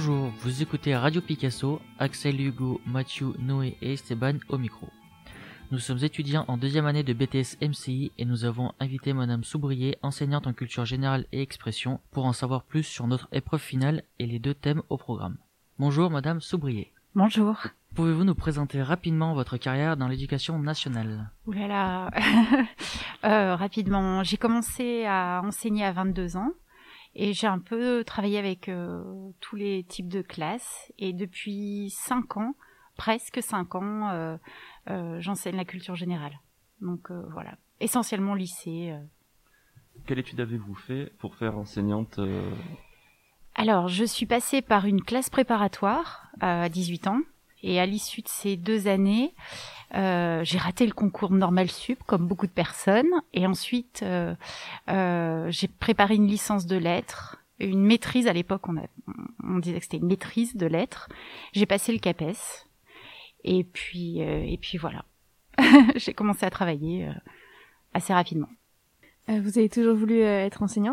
Bonjour, vous écoutez Radio Picasso, Axel, Hugo, Mathieu, Noé et Esteban au micro. Nous sommes étudiants en deuxième année de BTS MCI et nous avons invité Madame Soubrier, enseignante en culture générale et expression, pour en savoir plus sur notre épreuve finale et les 2 thèmes au programme. Bonjour Madame Soubrier. Bonjour. Pouvez-vous nous présenter rapidement votre carrière dans l'éducation nationale ? Ouh là là. Rapidement, j'ai commencé à enseigner à 22 ans et j'ai un peu travaillé avec tous les types de classes. Et depuis 5 ans, presque 5 ans, j'enseigne la culture générale. Donc voilà, essentiellement lycée. Quelle étude avez-vous fait pour faire enseignante Alors, je suis passée par une classe préparatoire à 18 ans. Et à l'issue de ces 2 années, j'ai raté le concours Normal Sup, comme beaucoup de personnes. Et ensuite, j'ai préparé une licence de lettres, une maîtrise. À l'époque, on disait que c'était une maîtrise de lettres. J'ai passé le CAPES. Et puis voilà. J'ai commencé à travailler assez rapidement. Vous avez toujours voulu être enseignante ?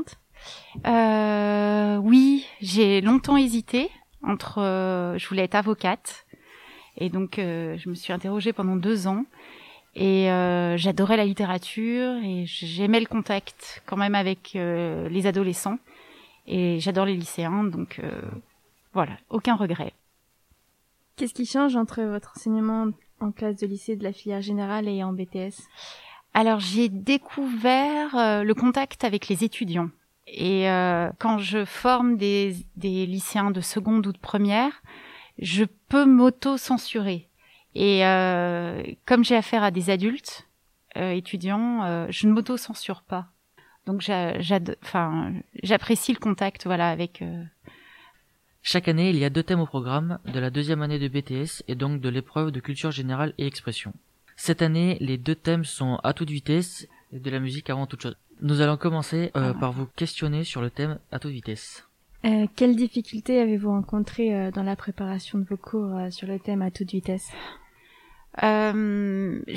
Oui, j'ai longtemps hésité entre... je voulais être avocate. Et donc, je me suis interrogée pendant 2 ans. Et j'adorais la littérature et j'aimais le contact quand même avec les adolescents. Et j'adore les lycéens, donc voilà, aucun regret. Qu'est-ce qui change entre votre enseignement en classe de lycée de la filière générale et en BTS ? Alors, j'ai découvert le contact avec les étudiants. Et quand je forme des lycéens de seconde ou de première, je peux m'auto-censurer. Et comme j'ai affaire à des adultes étudiants, je ne m'auto-censure pas. Donc j'apprécie le contact, voilà, avec. Chaque année, il y a 2 thèmes au programme de la deuxième année de BTS et donc de l'épreuve de culture générale et expression. Cette année, les 2 thèmes sont à toute vitesse et de la musique avant toute chose. Nous allons commencer par vous questionner sur le thème à toute vitesse. Quelles difficultés avez-vous rencontrées dans la préparation de vos cours sur le thème à toute vitesse ? On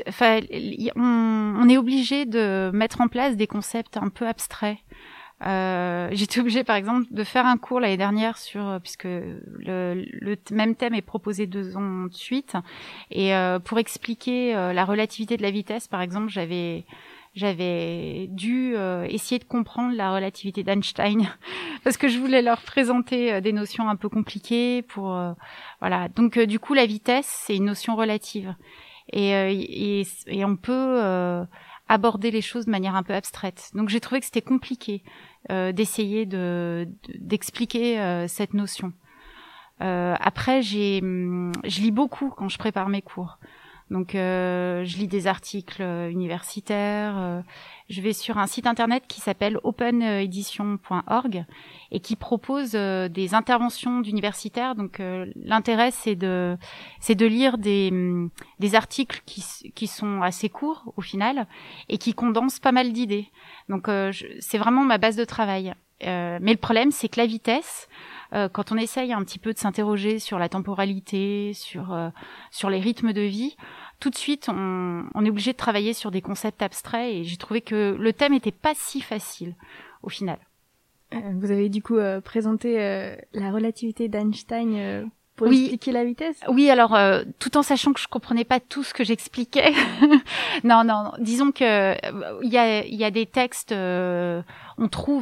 est obligé de mettre en place des concepts un peu abstraits. J'étais obligée, par exemple, de faire un cours l'année dernière puisque le même thème est proposé 2 ans de suite. Et pour expliquer la relativité de la vitesse, par exemple, j'avais dû essayer de comprendre la relativité d'Einstein parce que je voulais leur présenter des notions un peu compliquées voilà. Donc du coup la vitesse c'est une notion relative et on peut aborder les choses de manière un peu abstraite. Donc j'ai trouvé que c'était compliqué d'essayer d'expliquer cette notion. Après je lis beaucoup quand je prépare mes cours. Donc je lis des articles universitaires, je vais sur un site internet qui s'appelle openedition.org et qui propose des interventions d'universitaires. Donc l'intérêt c'est de lire des articles qui sont assez courts au final et qui condensent pas mal d'idées. Donc c'est vraiment ma base de travail. Mais le problème c'est que la vitesse, quand on essaye un petit peu de s'interroger sur la temporalité, sur les rythmes de vie, tout de suite, on est obligé de travailler sur des concepts abstraits et j'ai trouvé que le thème était pas si facile au final. Vous avez du coup présenté la relativité d'Einstein pour expliquer la vitesse ? Oui, alors tout en sachant que je comprenais pas tout ce que j'expliquais. Non, disons que il y a des textes, on trouve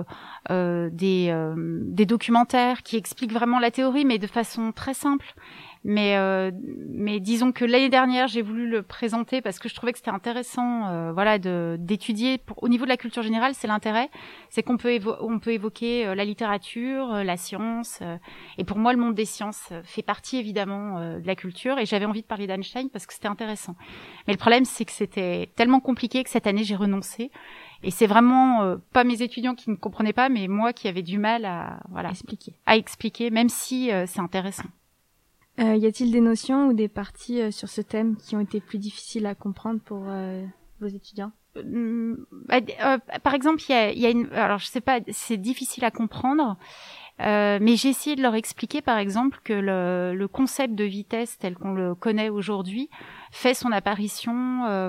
des documentaires qui expliquent vraiment la théorie, mais de façon très simple. Mais disons que l'année dernière, j'ai voulu le présenter parce que je trouvais que c'était intéressant, voilà, d'étudier. Au niveau de la culture générale, c'est l'intérêt, c'est qu'on peut évoquer la littérature, la science, et pour moi, le monde des sciences fait partie évidemment de la culture. Et j'avais envie de parler d'Einstein parce que c'était intéressant. Mais le problème, c'est que c'était tellement compliqué que cette année, j'ai renoncé. Et c'est vraiment pas mes étudiants qui ne comprenaient pas, mais moi qui avais du mal à expliquer, même si c'est intéressant. Y a-t-il des notions ou des parties sur ce thème qui ont été plus difficiles à comprendre pour vos étudiants ? Par exemple, il y a une, alors je sais pas, c'est difficile à comprendre, mais j'ai essayé de leur expliquer, par exemple, que le concept de vitesse tel qu'on le connaît aujourd'hui fait son apparition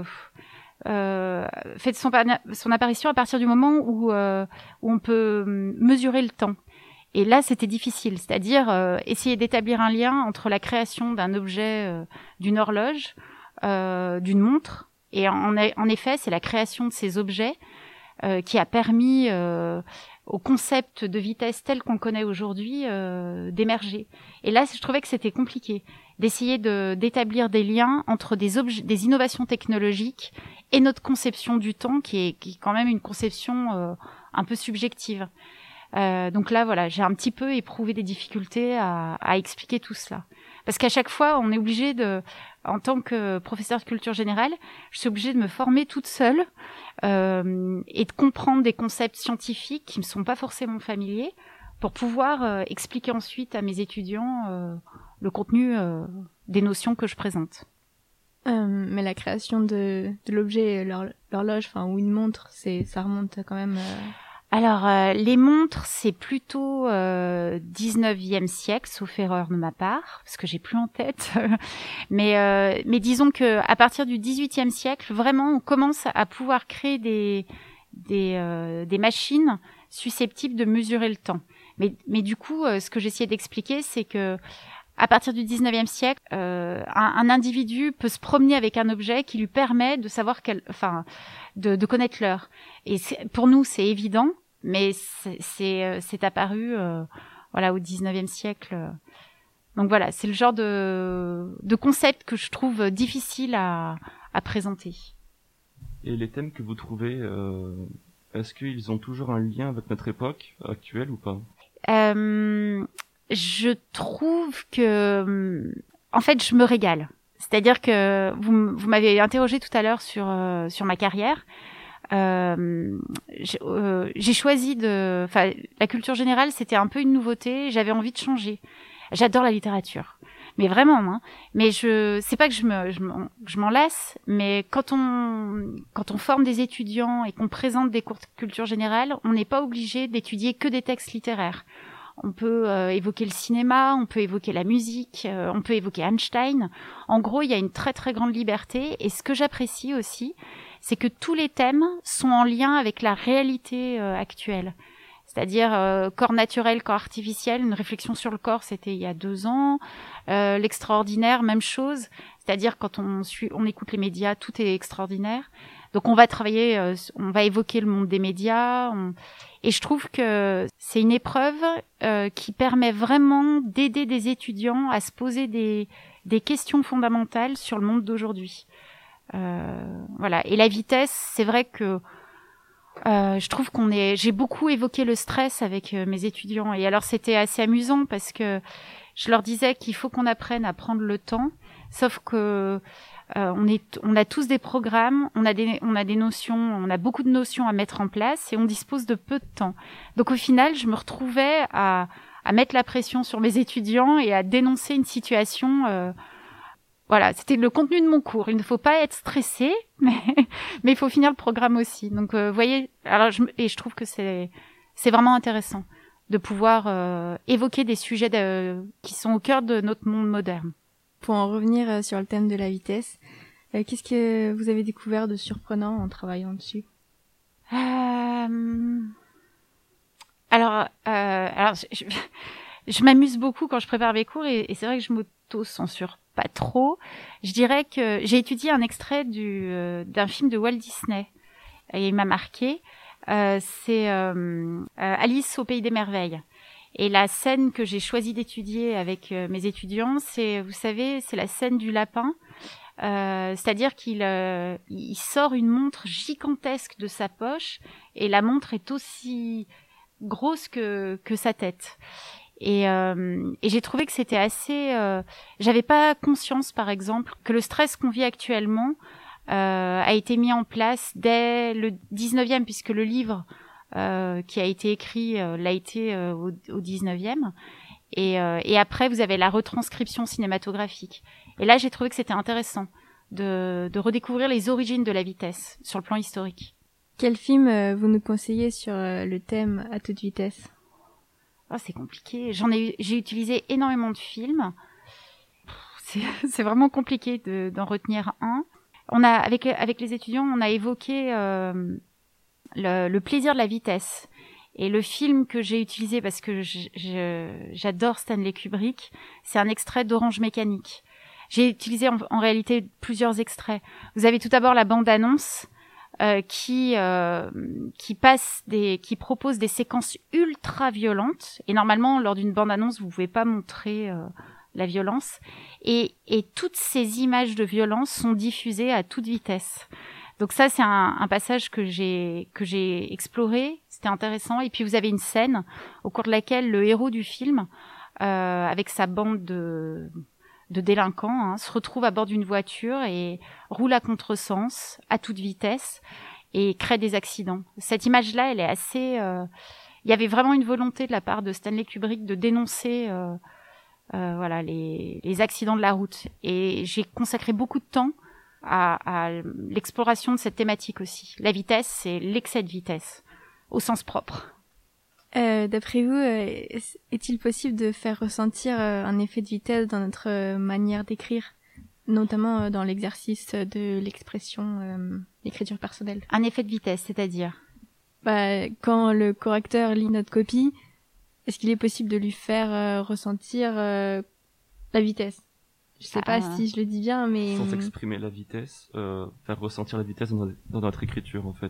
à partir du moment où on peut mesurer le temps. Et là, c'était difficile, c'est-à-dire essayer d'établir un lien entre la création d'un objet, d'une horloge, d'une montre, et en effet, c'est la création de ces objets qui a permis au concept de vitesse tel qu'on le connaît aujourd'hui d'émerger. Et là, je trouvais que c'était compliqué d'essayer d'établir des liens entre des innovations technologiques et notre conception du temps, qui est quand même une conception un peu subjective. Donc là, voilà, j'ai un petit peu éprouvé des difficultés à expliquer tout cela. Parce qu'à chaque fois, on est obligé en tant que professeur de culture générale, je suis obligée de me former toute seule et de comprendre des concepts scientifiques qui me sont pas forcément familiers pour pouvoir expliquer ensuite à mes étudiants le contenu des notions que je présente. Mais la création de l'objet, l'horloge, ou une montre, ça remonte quand même... Alors, les montres, c'est plutôt 19e siècle, sauf erreur de ma part, parce que j'ai plus en tête. mais disons que à partir du 18e siècle, vraiment, on commence à pouvoir créer des machines susceptibles de mesurer le temps. Mais du coup, ce que j'essayais d'expliquer, c'est que à partir du 19e siècle, un individu peut se promener avec un objet qui lui permet de savoir de connaître l'heure. Et pour nous, c'est évident, mais c'est apparu au 19e siècle. Donc voilà, c'est le genre de concept que je trouve difficile à présenter. Et les thèmes que vous trouvez, est-ce qu'ils ont toujours un lien avec notre époque actuelle ou pas ? Je trouve que, en fait, je me régale. C'est-à-dire que vous m'avez interrogé tout à l'heure sur ma carrière. J'ai choisi la culture générale, c'était un peu une nouveauté. J'avais envie de changer. J'adore la littérature, mais vraiment. Hein. Mais c'est pas que je m'en lasse, mais quand on forme des étudiants et qu'on présente des cours de culture générale, on n'est pas obligé d'étudier que des textes littéraires. On peut évoquer le cinéma, on peut évoquer la musique, on peut évoquer Einstein. En gros, il y a une très très grande liberté. Et ce que j'apprécie aussi, c'est que tous les thèmes sont en lien avec la réalité actuelle. C'est-à-dire corps naturel, corps artificiel. Une réflexion sur le corps, c'était il y a 2 ans. L'extraordinaire, même chose. C'est-à-dire quand on écoute les médias, tout est extraordinaire. Donc on va travailler, on va évoquer le monde des médias. Et je trouve que c'est une épreuve qui permet vraiment d'aider des étudiants à se poser des questions fondamentales sur le monde d'aujourd'hui. Voilà. Et la vitesse, c'est vrai que je trouve j'ai beaucoup évoqué le stress avec mes étudiants. Et alors c'était assez amusant parce que je leur disais qu'il faut qu'on apprenne à prendre le temps, sauf que on a tous des programmes, on a des notions, on a beaucoup de notions à mettre en place et on dispose de peu de temps. Donc au final, je me retrouvais à mettre la pression sur mes étudiants et à dénoncer une situation. Voilà, c'était le contenu de mon cours. Il ne faut pas être stressé, mais il faut finir le programme aussi. Donc vous voyez, alors je trouve que c'est vraiment intéressant de pouvoir évoquer des sujets qui sont au cœur de notre monde moderne. Pour en revenir sur le thème de la vitesse, qu'est-ce que vous avez découvert de surprenant en travaillant dessus ? Alors, je m'amuse beaucoup quand je prépare mes cours et c'est vrai que je m'auto-censure pas trop. Je dirais que j'ai étudié un extrait d'un film de Walt Disney et il m'a marqué. C'est Alice au pays des merveilles. Et la scène que j'ai choisi d'étudier avec mes étudiants, c'est la scène du lapin. C'est-à-dire qu'il sort une montre gigantesque de sa poche et la montre est aussi grosse que sa tête. Et j'ai trouvé que c'était assez... j'avais pas conscience, par exemple, que le stress qu'on vit actuellement a été mis en place dès le 19e, puisque le livre qui a été écrit l'a été au 19e. Et après, vous avez la retranscription cinématographique. Et là, j'ai trouvé que c'était intéressant de redécouvrir les origines de la vitesse sur le plan historique. Quel film vous nous conseillez sur le thème à toute vitesse ? Oh, c'est compliqué. J'ai utilisé énormément de films. C'est vraiment compliqué d'en retenir un. Avec les étudiants, on a évoqué le plaisir de la vitesse. Et le film que j'ai utilisé, parce que j'adore Stanley Kubrick, c'est un extrait d'Orange Mécanique. J'ai utilisé en réalité plusieurs extraits. Vous avez tout d'abord la bande-annonce qui propose des séquences ultra violentes. Et normalement, lors d'une bande-annonce, vous pouvez pas montrer la violence. Et toutes ces images de violence sont diffusées à toute vitesse. Donc ça, c'est un passage que j'ai exploré. C'était intéressant. Et puis vous avez une scène au cours de laquelle le héros du film, avec sa bande de délinquants, se retrouve à bord d'une voiture et roule à contresens, à toute vitesse, et crée des accidents. Cette image-là, elle est assez... Il y avait vraiment une volonté de la part de Stanley Kubrick de dénoncer voilà, les accidents de la route. Et j'ai consacré beaucoup de temps à l'exploration de cette thématique aussi. La vitesse, c'est l'excès de vitesse, au sens propre. D'après vous, est-il possible de faire ressentir un effet de vitesse dans notre manière d'écrire, notamment dans l'exercice de l'écriture personnelle? Un effet de vitesse, c'est-à-dire? Quand le correcteur lit notre copie, est-ce qu'il est possible de lui faire ressentir la vitesse? Je sais pas si je le dis bien, mais... Sans exprimer la vitesse, faire ressentir la vitesse dans notre écriture, en fait.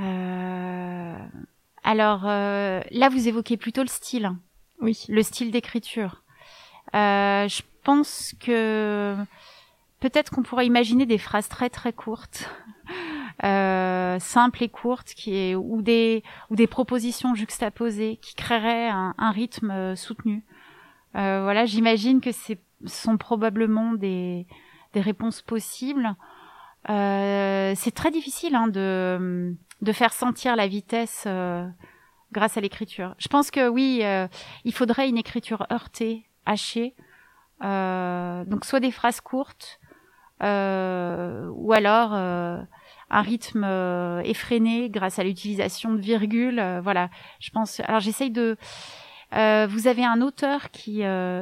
Alors, là, vous évoquez plutôt le style. Oui. Le style d'écriture. Je pense que peut-être qu'on pourrait imaginer des phrases très très courtes, simples et courtes, ou des propositions juxtaposées qui créeraient un rythme soutenu. Voilà, j'imagine que ce sont probablement des réponses possibles. C'est très difficile de faire sentir la vitesse grâce à l'écriture. Je pense que oui, il faudrait une écriture heurtée, hachée, donc soit des phrases courtes, ou alors un rythme effréné grâce à l'utilisation de virgules. Voilà, je pense. Alors j'essaye de. Vous avez un auteur qui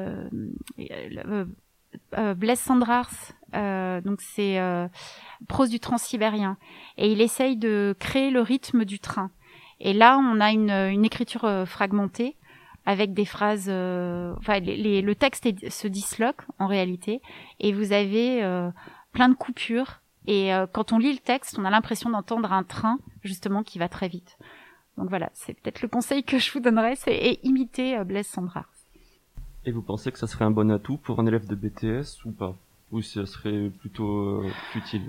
Blaise Cendrars, donc c'est Prose du Transsibérien, et il essaye de créer le rythme du train. Et là, on a une écriture fragmentée avec des phrases. Le texte se disloque en réalité, et vous avez plein de coupures. Et quand on lit le texte, on a l'impression d'entendre un train justement qui va très vite. Donc voilà, c'est peut-être le conseil que je vous donnerais, c'est imiter Blaise Cendrars. Et vous pensez que ça serait un bon atout pour un élève de BTS ou pas? Ou ça serait plutôt futile?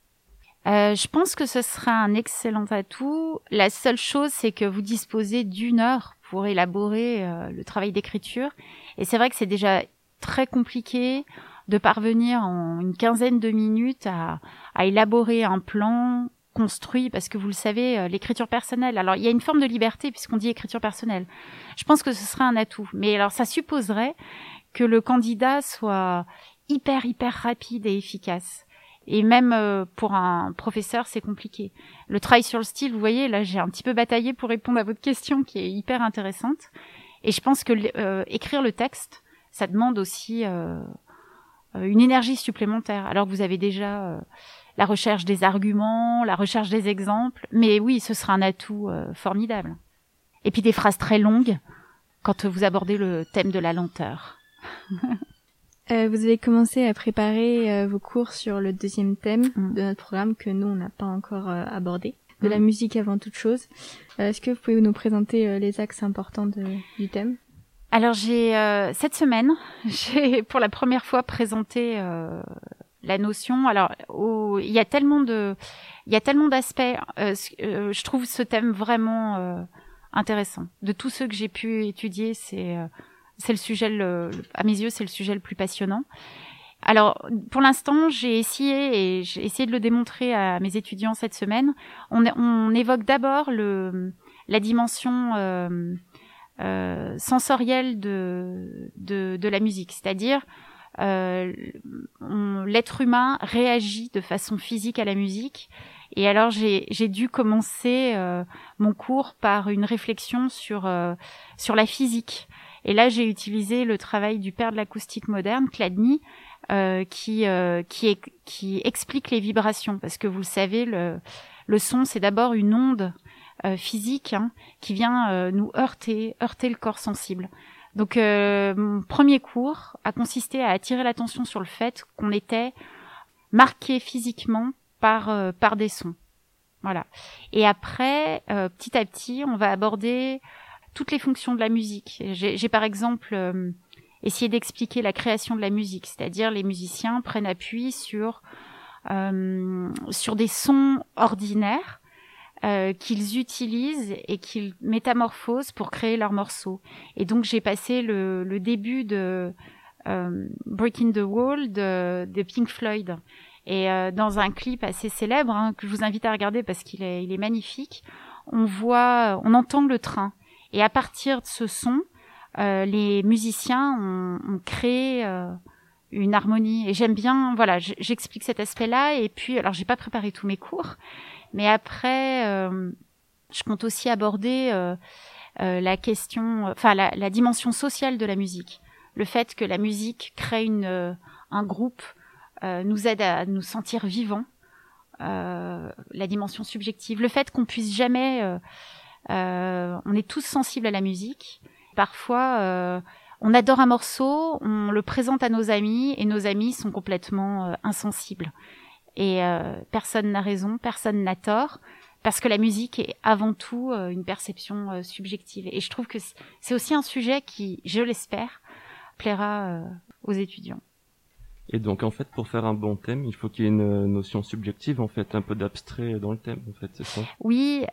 Je pense que ce sera un excellent atout. La seule chose, c'est que vous disposez d'1 heure pour élaborer le travail d'écriture. Et c'est vrai que c'est déjà très compliqué de parvenir en une quinzaine de minutes à élaborer un plan construit, parce que vous le savez, l'écriture personnelle. Alors, il y a une forme de liberté puisqu'on dit écriture personnelle. Je pense que ce serait un atout. Mais alors, ça supposerait que le candidat soit hyper rapide et efficace. Et même pour un professeur, c'est compliqué. Le travail sur le style, vous voyez, là, j'ai un petit peu bataillé pour répondre à votre question qui est hyper intéressante. Et je pense que écrire le texte, ça demande aussi une énergie supplémentaire. Alors que vous avez déjà la recherche des arguments, la recherche des exemples. Mais oui, ce sera un atout formidable. Et puis des phrases très longues quand vous abordez le thème de la lenteur. Vous avez commencé à préparer vos cours sur le 2e thème de notre programme que nous, on n'a pas encore abordé, de la musique avant toute chose. Est-ce que vous pouvez nous présenter les axes importants du thème? Alors, cette semaine, j'ai pour la première fois présenté la notion. Alors, il y a tellement d'aspects. Je trouve ce thème vraiment intéressant. De tous ceux que j'ai pu étudier, c'est le sujet, à mes yeux, c'est le sujet le plus passionnant. Alors, pour l'instant, j'ai essayé de le démontrer à mes étudiants cette semaine. On évoque d'abord la dimension sensorielle de la musique, c'est-à-dire l'être humain réagit de façon physique à la musique. Et alors, j'ai dû commencer mon cours par une réflexion sur la physique. Et là, j'ai utilisé le travail du père de l'acoustique moderne, Chladni, qui explique les vibrations. Parce que vous le savez, le son, c'est d'abord une onde physique qui vient nous heurter le corps sensible. Donc mon premier cours a consisté à attirer l'attention sur le fait qu'on était marqué physiquement par des sons. Voilà. Et après, petit à petit, on va aborder toutes les fonctions de la musique. J'ai par exemple essayé d'expliquer la création de la musique, c'est-à-dire les musiciens prennent appui sur des sons ordinaires qu'ils utilisent et qu'ils métamorphosent pour créer leurs morceaux. Et donc j'ai passé le début de Breaking the Wall de Pink Floyd. Et dans un clip assez célèbre que je vous invite à regarder parce qu'il est magnifique, on entend le train. Et à partir de ce son, les musiciens ont créé une harmonie. Et j'aime bien, voilà, j'explique cet aspect-là. Et puis, alors j'ai pas préparé tous mes cours, mais après, je compte aussi aborder la question, enfin la dimension sociale de la musique. Le fait que la musique crée un groupe nous aide à nous sentir vivants, la dimension subjective, le fait qu'on puisse jamais, on est tous sensibles à la musique. Parfois, on adore un morceau, on le présente à nos amis et nos amis sont complètement insensibles. Et personne n'a raison, personne n'a tort, parce que la musique est avant tout une perception subjective. Et je trouve que c'est aussi un sujet qui, je l'espère, plaira aux étudiants. Et donc, en fait, pour faire un bon thème, il faut qu'il y ait une notion subjective, en fait, un peu d'abstrait dans le thème, en fait, c'est ça? Oui,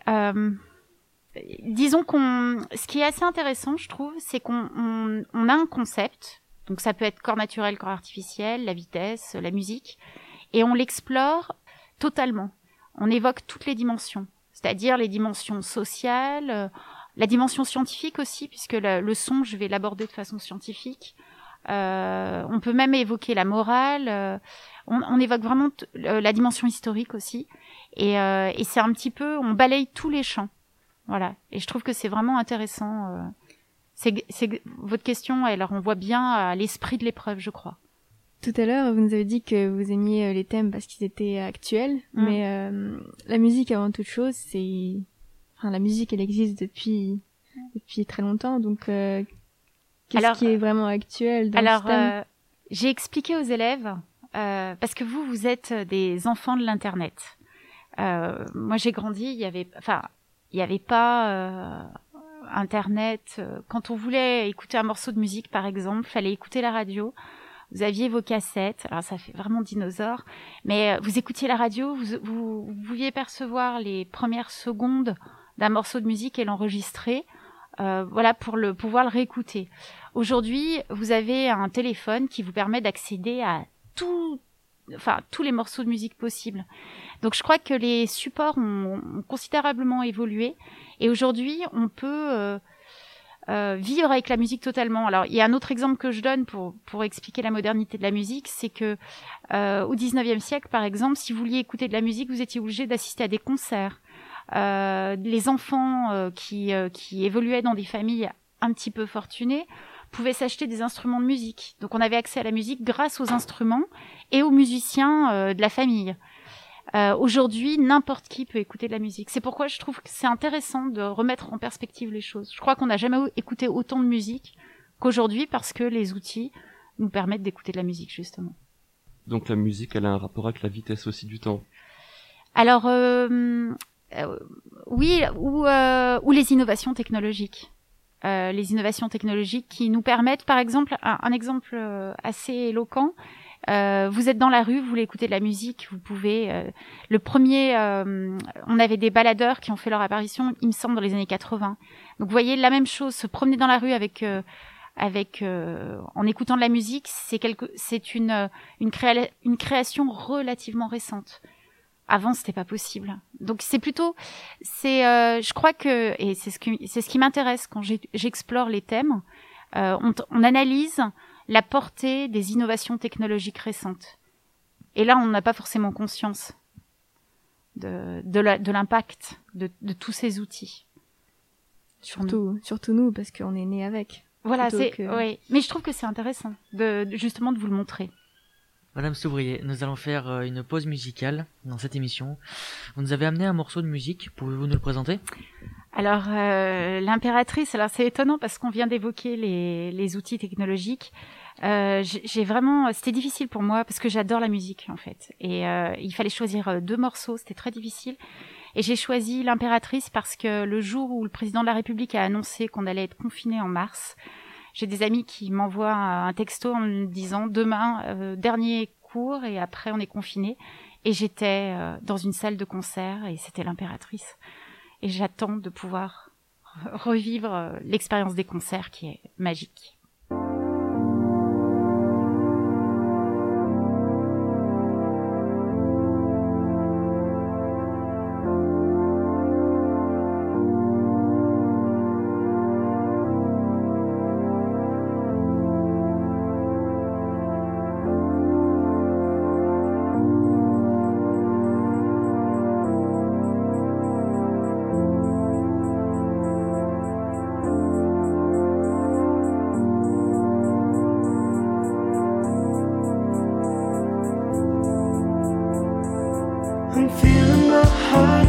disons ce qui est assez intéressant, je trouve, c'est qu'on a un concept, donc ça peut être corps naturel, corps artificiel, la vitesse, la musique, et on l'explore totalement. On évoque toutes les dimensions, c'est-à-dire les dimensions sociales, la dimension scientifique aussi, puisque le son, je vais l'aborder de façon scientifique. On peut même évoquer la morale, on évoque vraiment la dimension historique aussi, et c'est un petit peu, on balaye tous les champs, voilà. Et je trouve que c'est vraiment intéressant. C'est votre question, elle renvoie bien à l'esprit de l'épreuve, je crois. Tout à l'heure, vous nous avez dit que vous aimiez les thèmes parce qu'ils étaient actuels, mais la musique, avant toute chose, la musique, elle existe depuis très longtemps, donc qu'est-ce qui est vraiment actuel dans ce thème? J'ai expliqué aux élèves, parce que vous êtes des enfants de l'internet. Moi, j'ai grandi, il y avait pas internet. Quand on voulait écouter un morceau de musique, par exemple, fallait écouter la radio. Vous aviez vos cassettes, alors ça fait vraiment dinosaure, mais vous écoutiez la radio, vous pouviez percevoir les premières secondes d'un morceau de musique et l'enregistrer, voilà, pour pouvoir le réécouter. Aujourd'hui, vous avez un téléphone qui vous permet d'accéder à tous les morceaux de musique possibles. Donc je crois que les supports ont considérablement évolué, et aujourd'hui, on peut vivre avec la musique totalement. Alors, il y a un autre exemple que je donne pour expliquer la modernité de la musique, c'est que au 19e siècle, par exemple, si vous vouliez écouter de la musique, vous étiez obligé d'assister à des concerts. Les enfants qui évoluaient dans des familles un petit peu fortunées pouvaient s'acheter des instruments de musique. Donc, on avait accès à la musique grâce aux instruments et aux musiciens de la famille. Aujourd'hui, n'importe qui peut écouter de la musique. C'est pourquoi je trouve que c'est intéressant de remettre en perspective les choses. Je crois qu'on n'a jamais écouté autant de musique qu'aujourd'hui parce que les outils nous permettent d'écouter de la musique, justement. Donc la musique, elle a un rapport avec la vitesse aussi du temps. Alors, oui, ou les innovations technologiques. Les innovations technologiques qui nous permettent, par exemple, un exemple assez éloquent, vous êtes dans la rue, vous voulez écouter de la musique, vous pouvez. Le premier, on avait des baladeurs qui ont fait leur apparition, il me semble, dans les années 80. Donc, vous voyez, la même chose, se promener dans la rue en écoutant de la musique, c'est une création relativement récente. Avant, c'était pas possible. Donc, je crois que, et c'est ce qui m'intéresse quand j'explore les thèmes, on analyse la portée des innovations technologiques récentes. Et là, on n'a pas forcément conscience de l'impact de tous ces outils. Surtout nous, parce qu'on est nés avec. Voilà, oui. Mais je trouve que c'est intéressant justement de vous le montrer. Madame Soubrier, nous allons faire une pause musicale dans cette émission. Vous nous avez amené un morceau de musique, pouvez-vous nous le présenter ? Alors, l'impératrice, alors c'est étonnant parce qu'on vient d'évoquer les outils technologiques. J'ai vraiment, c'était difficile pour moi parce que j'adore la musique en fait. Et il fallait choisir 2 morceaux, c'était très difficile. Et j'ai choisi l'impératrice parce que le jour où le président de la République a annoncé qu'on allait être confiné en mars, j'ai des amis qui m'envoient un texto en me disant demain, dernier cours et après on est confiné. Et j'étais dans une salle de concert et c'était l'impératrice. Et j'attends de pouvoir revivre l'expérience des concerts qui est magique. I'm feeling my heart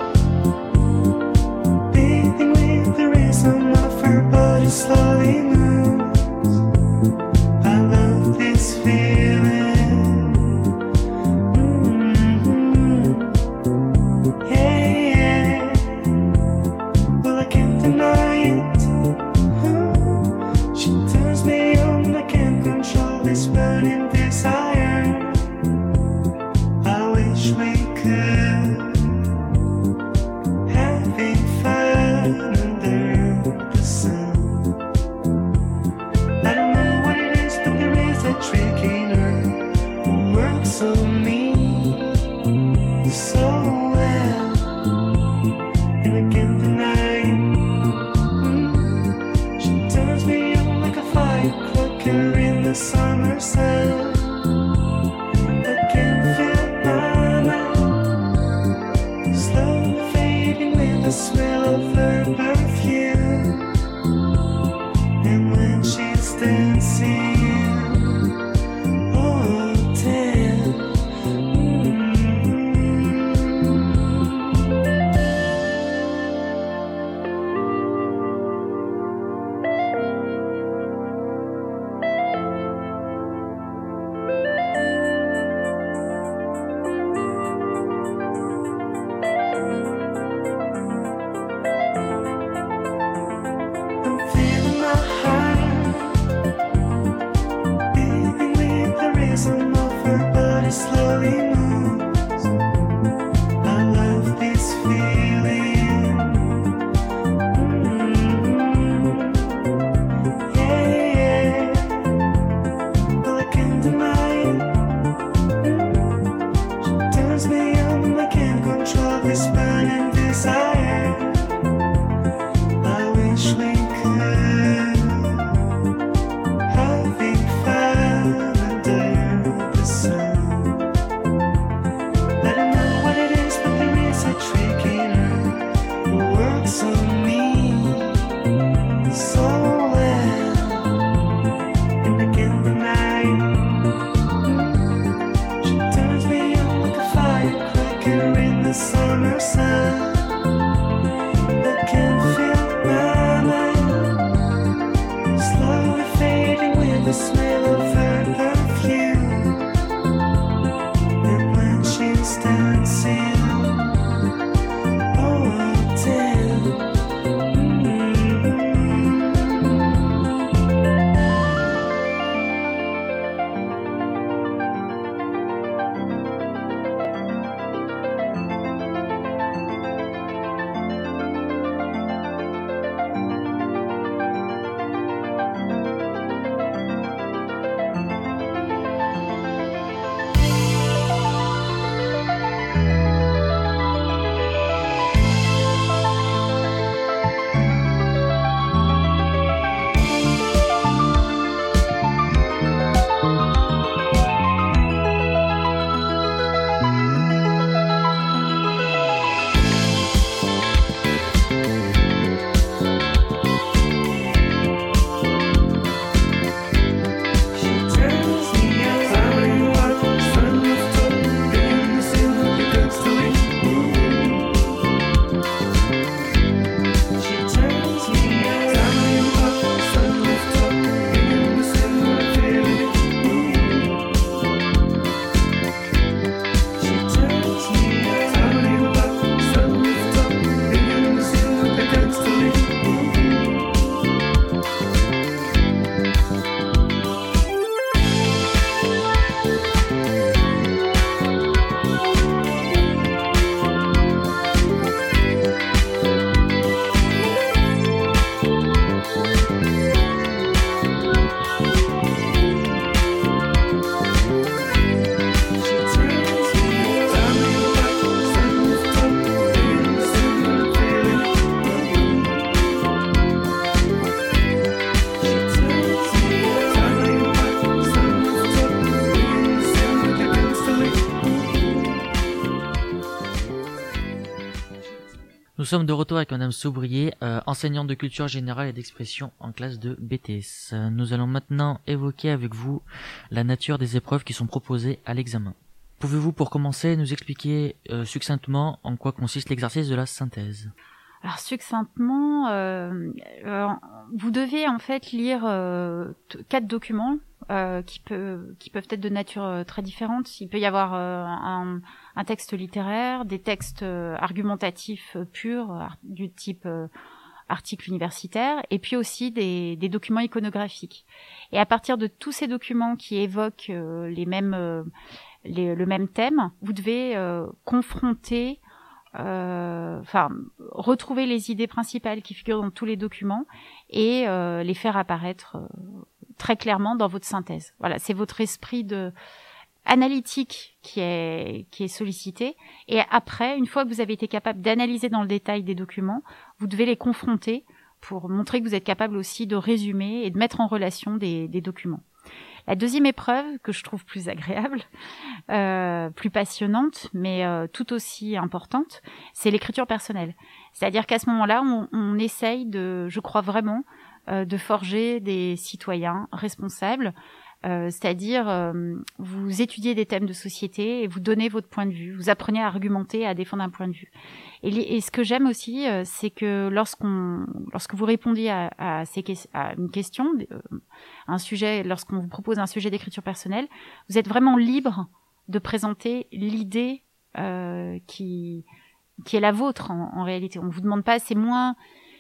beating with the rhythm of her body slowly moves. I love this feeling. Yeah, yeah. Well, I can't deny it. She turns me on. I can't control this burning desire. I wish we could having fun under the sun. I don't know what it is, but there is a trick in her who works on me so well, and I can't deny it. She turns me on like a firecracker in the summer sun. I can feel my mind slowly fading with the smell of her perfume. And when she's dancing, oh damn. I'm feeling my heart beating with the rhythm of her body slowly moves. I love this feeling. Yeah, yeah. Well, I can't deny it. She turns me on. I can't control this burning desire. I wish we could having fun under the sun. I don't know what it is, but there is a trick in her who works on me so well, and I can't deny it. She turns me on like a firecracker in the summer sun. Nous sommes de retour avec Madame Soubrier, enseignante de culture générale et d'expression en classe de BTS. Nous allons maintenant évoquer avec vous la nature des épreuves qui sont proposées à l'examen. Pouvez-vous, pour commencer, nous expliquer succinctement en quoi consiste l'exercice de la synthèse ? Alors succinctement, vous devez en fait lire 4 documents qui peuvent être de nature très différente. Il peut y avoir un texte littéraire, des textes argumentatifs purs du type article universitaire, et puis aussi des documents iconographiques. Et à partir de tous ces documents qui évoquent le même thème, vous devez confronter retrouver les idées principales qui figurent dans tous les documents et les faire apparaître très clairement dans votre synthèse. Voilà, c'est votre esprit analytique qui est sollicité. Et après, une fois que vous avez été capable d'analyser dans le détail des documents, vous devez les confronter pour montrer que vous êtes capable aussi de résumer et de mettre en relation des documents. La deuxième épreuve, que je trouve plus agréable, plus passionnante, mais tout aussi importante, c'est l'écriture personnelle. C'est-à-dire qu'à ce moment-là, on essaye je crois vraiment, de forger des citoyens responsables. C'est-à-dire, vous étudiez des thèmes de société et vous donnez votre point de vue. Vous apprenez à argumenter, à défendre un point de vue. Et ce que j'aime aussi, c'est que lorsque vous répondiez à une question, un sujet, lorsqu'on vous propose un sujet d'écriture personnelle, vous êtes vraiment libre de présenter l'idée qui est la vôtre en réalité. On vous demande pas, c'est moins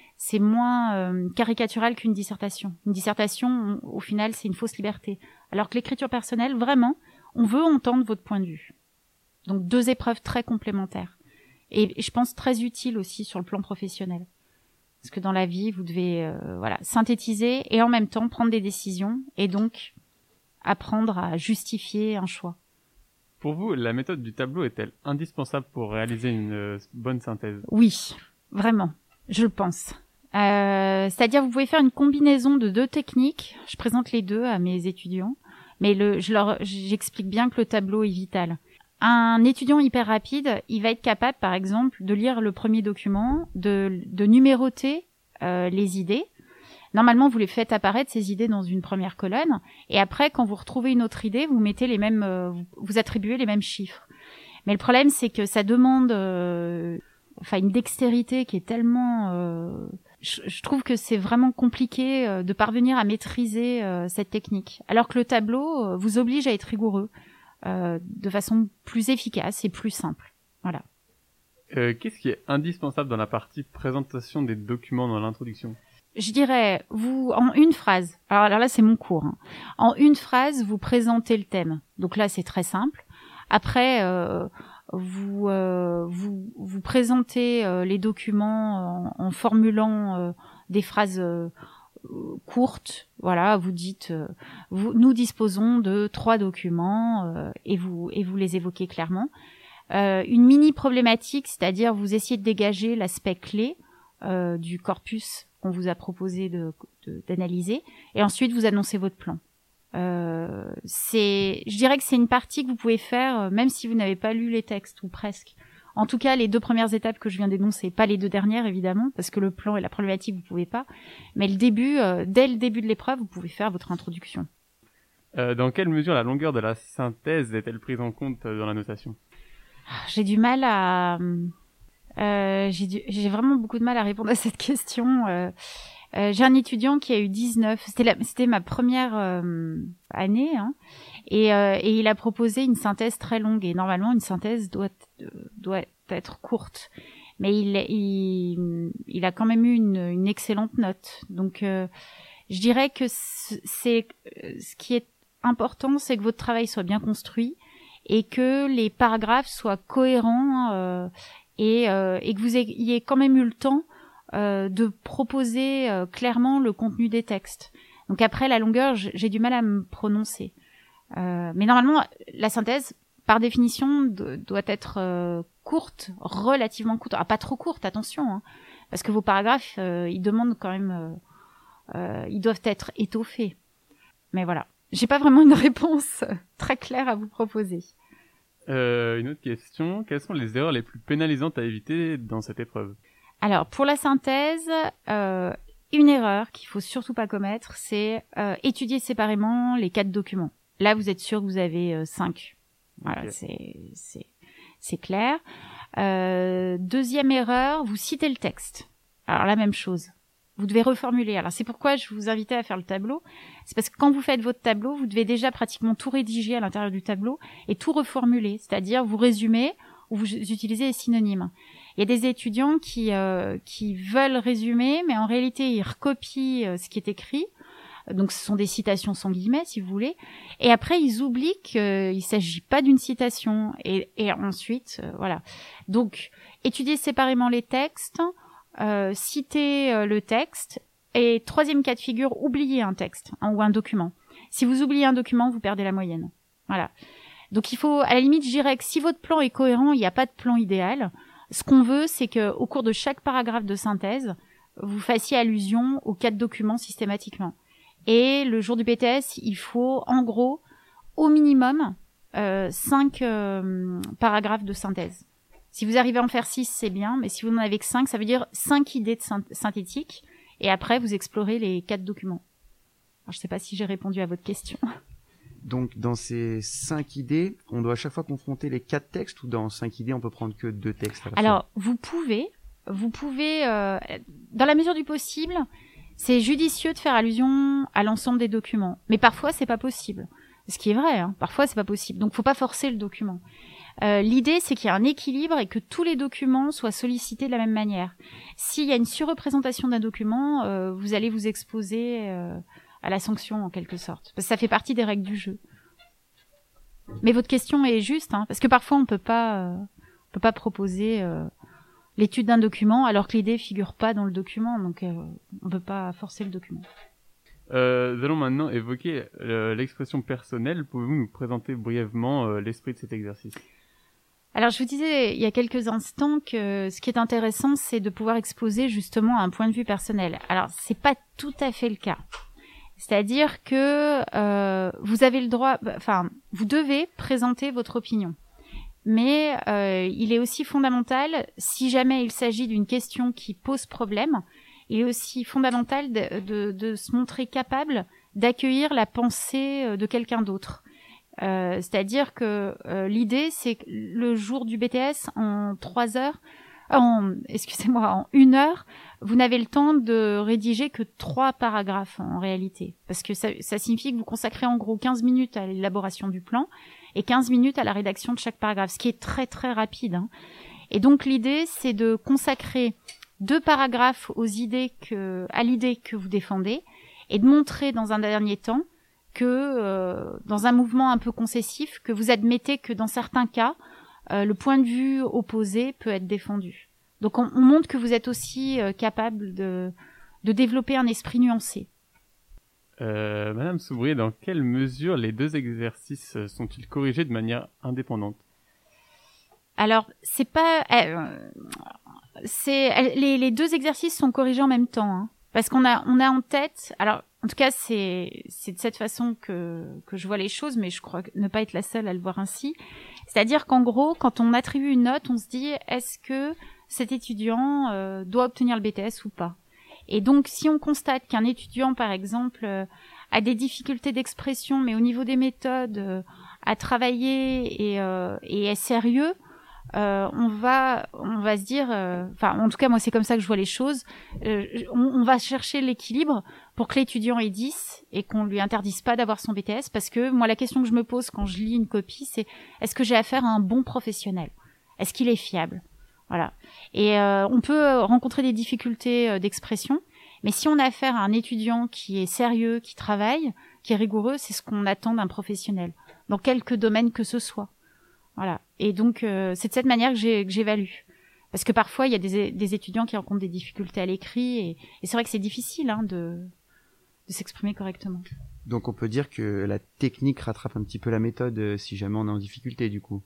caricatural qu'une dissertation. Une dissertation, au final, c'est une fausse liberté. Alors que l'écriture personnelle, vraiment, on veut entendre votre point de vue. Donc 2 épreuves très complémentaires. Et je pense très utiles aussi sur le plan professionnel. Parce que dans la vie, vous devez synthétiser et en même temps prendre des décisions et donc apprendre à justifier un choix. Pour vous, la méthode du tableau est-elle indispensable pour réaliser une bonne synthèse ? Oui, vraiment, je le pense. C'est-à-dire, vous pouvez faire une combinaison de 2 techniques. Je présente les 2 à mes étudiants, mais j'explique bien que le tableau est vital. Un étudiant hyper rapide, il va être capable, par exemple, de lire le premier document, de numéroter les idées. Normalement, vous les faites apparaître, ces idées, dans une première colonne, et après, quand vous retrouvez une autre idée, vous mettez vous attribuez les mêmes chiffres. Mais le problème, c'est que ça demande une dextérité qui est tellement... Je trouve que c'est vraiment compliqué de parvenir à maîtriser cette technique. Alors que le tableau vous oblige à être rigoureux de façon plus efficace et plus simple. Voilà. Qu'est-ce qui est indispensable dans la partie présentation des documents dans l'introduction ? Je dirais, en une phrase, alors là c'est mon cours, hein. En une phrase, vous présentez le thème. Donc là c'est très simple. Après, vous présentez les documents en formulant des phrases courtes. Voilà, vous dites, nous disposons de 3 documents et vous les évoquez clairement. Une mini problématique, c'est-à-dire vous essayez de dégager l'aspect clé du corpus qu'on vous a proposé d'analyser, et ensuite vous annoncez votre plan. Je dirais que c'est une partie que vous pouvez faire même si vous n'avez pas lu les textes, ou presque. En tout cas, les 2 premières étapes que je viens d'énoncer, pas les 2 dernières évidemment, parce que le plan et la problématique vous pouvez pas, mais dès le début de l'épreuve, vous pouvez faire votre introduction. Dans quelle mesure la longueur de la synthèse est-elle prise en compte dans la notation ? J'ai du mal à... j'ai vraiment beaucoup de mal à répondre à cette question. J'ai un étudiant qui a eu 19, c'était ma première année, hein, et il a proposé une synthèse très longue, et normalement une synthèse doit être courte, mais il a quand même eu une excellente note. Donc je dirais que ce qui est important, c'est que votre travail soit bien construit et que les paragraphes soient cohérents et que vous ayez quand même eu le temps de proposer clairement le contenu des textes. Donc après, la longueur, j'ai du mal à me prononcer. Mais normalement, la synthèse, par définition, doit être courte, relativement courte. Ah, pas trop courte, attention, hein, parce que vos paragraphes, ils demandent quand même... ils doivent être étoffés. Mais voilà. J'ai pas vraiment une réponse très claire à vous proposer. Une autre question. Quelles sont les erreurs les plus pénalisantes à éviter dans cette épreuve ? Alors, pour la synthèse, une erreur qu'il faut surtout pas commettre, c'est étudier séparément les 4 documents. Là, vous êtes sûr que vous avez 5. Voilà, Ok. c'est clair. Deuxième erreur, vous citez le texte. Alors, la même chose. Vous devez reformuler. Alors, c'est pourquoi je vous invitais à faire le tableau. C'est parce que quand vous faites votre tableau, vous devez déjà pratiquement tout rédiger à l'intérieur du tableau et tout reformuler. C'est-à-dire, vous résumez ou vous utilisez les synonymes. Il y a des étudiants qui veulent résumer, mais en réalité, ils recopient ce qui est écrit. Donc, ce sont des citations sans guillemets, si vous voulez. Et après, ils oublient qu'il s'agit pas d'une citation. Et ensuite, voilà. Donc, étudiez séparément les textes, citez le texte. Et troisième cas de figure, oubliez un texte ou un document. Si vous oubliez un document, vous perdez la moyenne. Voilà. Donc, il faut, à la limite, je dirais que si votre plan est cohérent, il n'y a pas de plan idéal. Ce qu'on veut, c'est que au cours de chaque paragraphe de synthèse, vous fassiez allusion aux 4 documents systématiquement. Et le jour du BTS, il faut en gros au minimum 5 paragraphes de synthèse. Si vous arrivez à en faire 6, c'est bien, mais si vous n'en avez que 5, ça veut dire 5 idées de synthétiques, et après vous explorez les 4 documents. Alors, je ne sais pas si j'ai répondu à votre question. Donc, dans ces 5 idées, on doit à chaque fois confronter les 4 textes, ou dans 5 idées, on peut prendre que 2 textes à la fois? Alors, vous pouvez, dans la mesure du possible, c'est judicieux de faire allusion à l'ensemble des documents. Mais parfois, c'est pas possible. Ce qui est vrai, hein. Parfois, c'est pas possible. Donc, faut pas forcer le document. L'idée, c'est qu'il y a un équilibre et que tous les documents soient sollicités de la même manière. S'il y a une surreprésentation d'un document, vous allez vous exposer à la sanction, en quelque sorte. Parce que ça fait partie des règles du jeu. Mais votre question est juste, hein, parce que parfois, on peut pas proposer l'étude d'un document alors que l'idée figure pas dans le document, donc on peut pas forcer le document. Nous allons maintenant évoquer l'expression personnelle. Pouvez-vous nous présenter brièvement l'esprit de cet exercice? Alors, je vous disais il y a quelques instants que ce qui est intéressant, c'est de pouvoir exposer justement un point de vue personnel. Alors, c'est pas tout à fait le cas. C'est-à-dire que vous avez le droit, vous devez présenter votre opinion. Mais il est aussi fondamental, si jamais il s'agit d'une question qui pose problème, il est aussi fondamental de se montrer capable d'accueillir la pensée de quelqu'un d'autre. C'est-à-dire que l'idée, c'est que le jour du BTS, en 1 heure, vous n'avez le temps de rédiger que 3 paragraphes en réalité. Parce que ça signifie que vous consacrez en gros 15 minutes à l'élaboration du plan et 15 minutes à la rédaction de chaque paragraphe, ce qui est très très rapide, hein. Et donc l'idée, c'est de consacrer 2 paragraphes à l'idée que vous défendez et de montrer dans un dernier temps que, dans un mouvement un peu concessif, que vous admettez que dans certains cas, le point de vue opposé peut être défendu. Donc on montre que vous êtes aussi capable de développer un esprit nuancé. Madame Soubrier, dans quelle mesure les 2 exercices sont-ils corrigés de manière indépendante? Alors, c'est pas... les 2 exercices sont corrigés en même temps, hein, parce qu'on a en tête... Alors, en tout cas, c'est de cette façon que je vois les choses, mais je crois ne pas être la seule à le voir ainsi. C'est-à-dire qu'en gros, quand on attribue une note, on se dit, est-ce que cet étudiant doit obtenir le BTS ou pas? Et donc, si on constate qu'un étudiant, par exemple, a des difficultés d'expression, mais au niveau des méthodes, a travaillé et est sérieux, on va se dire, en tout cas, moi, c'est comme ça que je vois les choses. On va chercher l'équilibre pour que l'étudiant ait 10 et qu'on lui interdise pas d'avoir son BTS, parce que moi, la question que je me pose quand je lis une copie, c'est est-ce que j'ai affaire à un bon professionnel? Est-ce qu'il est fiable? Voilà. Et on peut rencontrer des difficultés d'expression, mais si on a affaire à un étudiant qui est sérieux, qui travaille, qui est rigoureux, c'est ce qu'on attend d'un professionnel, dans quelque domaine que ce soit. Voilà. Et donc, c'est de cette manière que j'évalue. Parce que parfois, il y a des étudiants qui rencontrent des difficultés à l'écrit, et c'est vrai que c'est difficile, hein, de s'exprimer correctement. Donc on peut dire que la technique rattrape un petit peu la méthode si jamais on est en difficulté, du coup.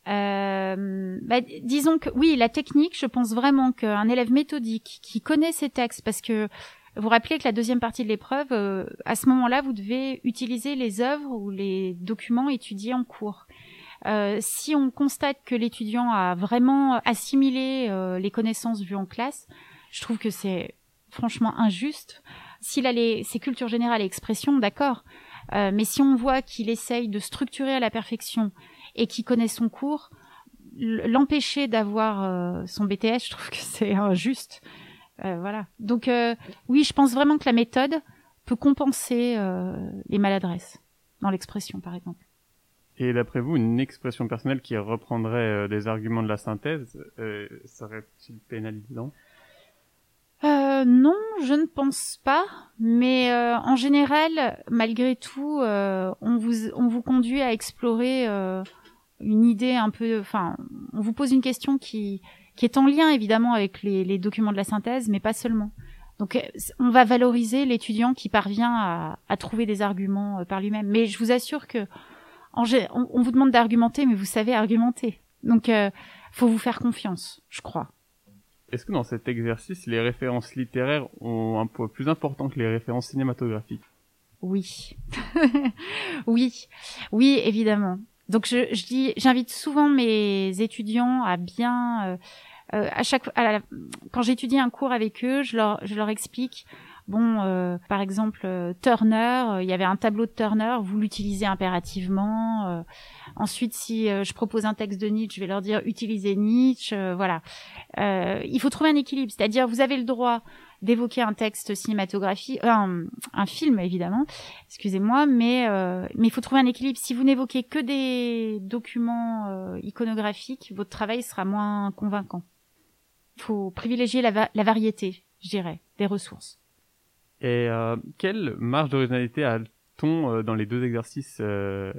Disons que oui, la technique, je pense vraiment qu'un élève méthodique qui connaît ses textes, parce que vous vous rappelez que la deuxième partie de l'épreuve, à ce moment-là, vous devez utiliser les œuvres ou les documents étudiés en cours. Si on constate que l'étudiant a vraiment assimilé les connaissances vues en classe, je trouve que c'est franchement injuste. S'il a ses cultures générales et expressions, d'accord. Mais si on voit qu'il essaye de structurer à la perfection et qu'il connaît son cours, l'empêcher d'avoir son BTS, je trouve que c'est injuste. Voilà. Donc oui, je pense vraiment que la méthode peut compenser les maladresses dans l'expression, par exemple. Et d'après vous, une expression personnelle qui reprendrait des arguments de la synthèse serait-il pénalisant ? Non, je ne pense pas. Mais en général, malgré tout, on vous conduit à explorer une idée un peu... Enfin, on vous pose une question qui est en lien, évidemment, avec les documents de la synthèse, mais pas seulement. Donc, on va valoriser l'étudiant qui parvient à trouver des arguments par lui-même. Mais je vous assure que on vous demande d'argumenter, mais vous savez argumenter. Donc, faut vous faire confiance, je crois. Est-ce que dans cet exercice, les références littéraires ont un poids plus important que les références cinématographiques ? Oui. Oui, évidemment. Donc, j'invite souvent mes étudiants à bien... quand j'étudie un cours avec eux, je leur explique... Bon, par exemple, Turner, il y avait un tableau de Turner, vous l'utilisez impérativement. Ensuite, si je propose un texte de Nietzsche, je vais leur dire utilisez Nietzsche. Voilà. Il faut trouver un équilibre, c'est-à-dire vous avez le droit d'évoquer un texte cinématographique, un film évidemment, excusez-moi, mais il faut trouver un équilibre. Si vous n'évoquez que des documents iconographiques, votre travail sera moins convaincant. Il faut privilégier la variété, je dirais, des ressources. Et quelle marge d'originalité a-t-on dans les deux exercices écrits ?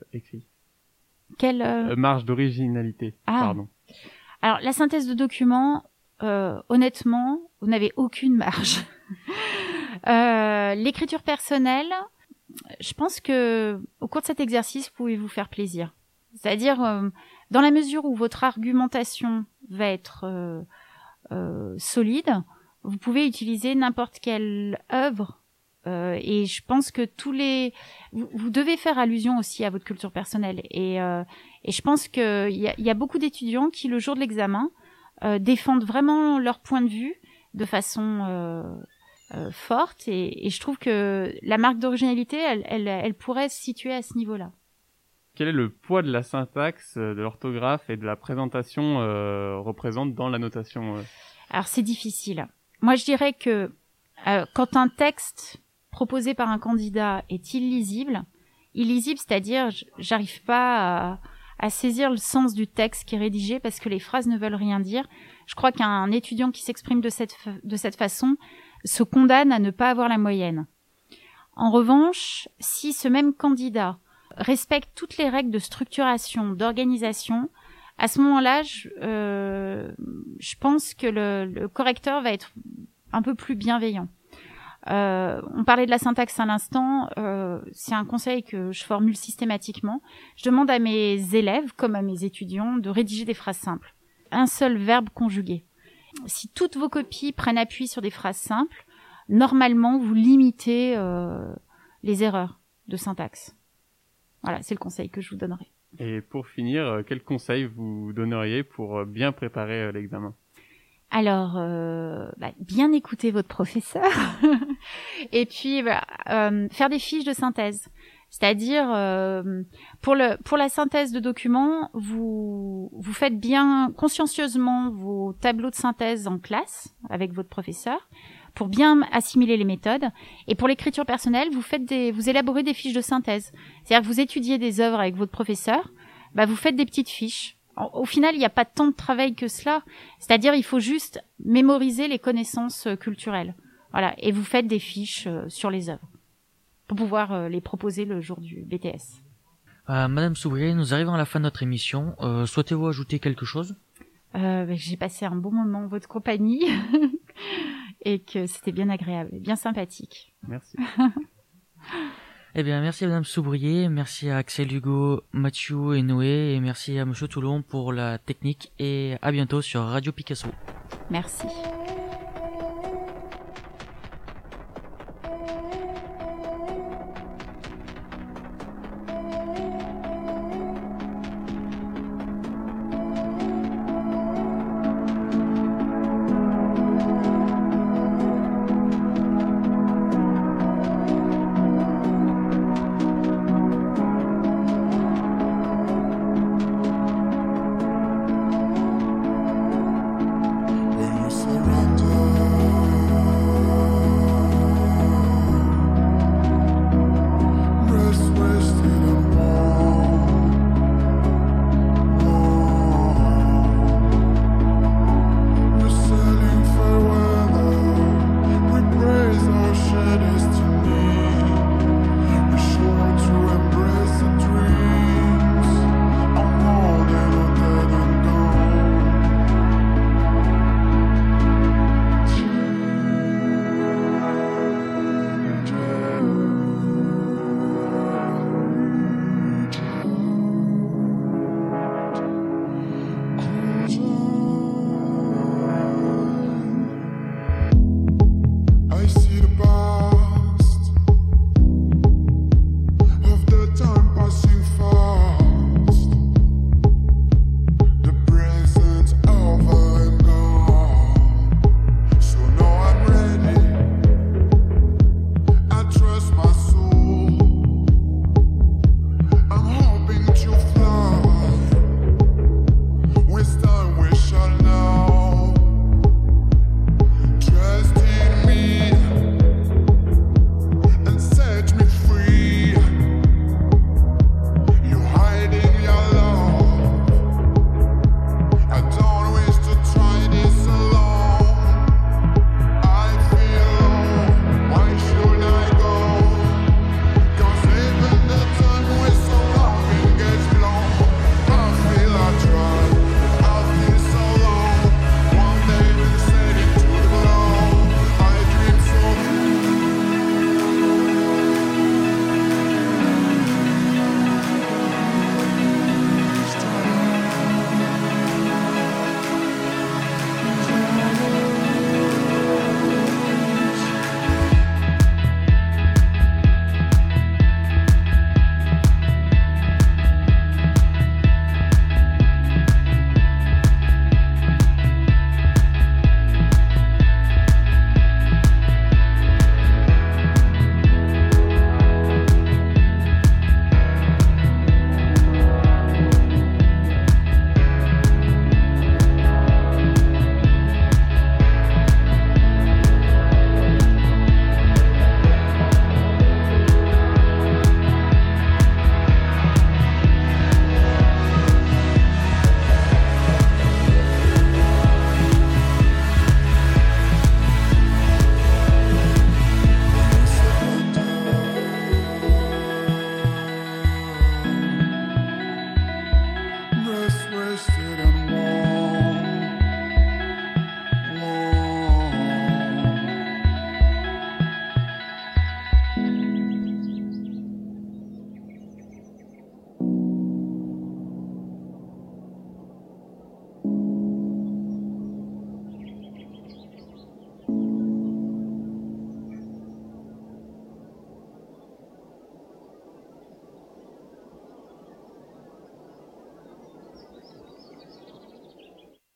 Quelle marge d'originalité, pardon. Alors, la synthèse de documents, honnêtement, vous n'avez aucune marge. L'écriture personnelle, je pense que au cours de cet exercice, vous pouvez vous faire plaisir. C'est-à-dire, dans la mesure où votre argumentation va être solide, vous pouvez utiliser n'importe quelle œuvre et je pense que vous devez faire allusion aussi à votre culture personnelle et je pense que il y a beaucoup d'étudiants qui le jour de l'examen défendent vraiment leur point de vue de façon forte et je trouve que la marque d'originalité elle pourrait se situer à ce niveau-là. Quel est le poids de la syntaxe, de l'orthographe et de la présentation représente dans la notation Alors c'est difficile. Moi, je dirais que quand un texte proposé par un candidat est illisible, c'est-à-dire j'arrive pas à saisir le sens du texte qui est rédigé parce que les phrases ne veulent rien dire. Je crois qu'un étudiant qui s'exprime de cette façon se condamne à ne pas avoir la moyenne. En revanche, si ce même candidat respecte toutes les règles de structuration, d'organisation, à ce moment-là, je pense que le correcteur va être un peu plus bienveillant. On parlait de la syntaxe à l'instant, c'est un conseil que je formule systématiquement. Je demande à mes élèves, comme à mes étudiants, de rédiger des phrases simples. Un seul verbe conjugué. Si toutes vos copies prennent appui sur des phrases simples, normalement, vous limitez les erreurs de syntaxe. Voilà, c'est le conseil que je vous donnerai. Et pour finir, quel conseil vous donneriez pour bien préparer l'examen ? Alors, bien écouter votre professeur et puis faire des fiches de synthèse. C'est-à-dire, pour la synthèse de documents, vous faites bien consciencieusement vos tableaux de synthèse en classe avec votre professeur pour bien assimiler les méthodes. Et pour l'écriture personnelle, vous élaborez des fiches de synthèse. C'est-à-dire que vous étudiez des œuvres avec votre professeur, vous faites des petites fiches. Au final, il n'y a pas tant de travail que cela. C'est-à-dire, il faut juste mémoriser les connaissances culturelles. Voilà. Et vous faites des fiches sur les œuvres pour pouvoir les proposer le jour du BTS. Madame Soubrier, nous arrivons à la fin de notre émission. Souhaitez-vous ajouter quelque chose ? J'ai passé un bon moment en votre compagnie et que c'était bien agréable, bien sympathique. Merci. Eh bien, merci à Madame Soubrier, merci à Axel Hugo, Mathieu et Noé, et merci à Monsieur Toulon pour la technique, et à bientôt sur Radio Picasso. Merci.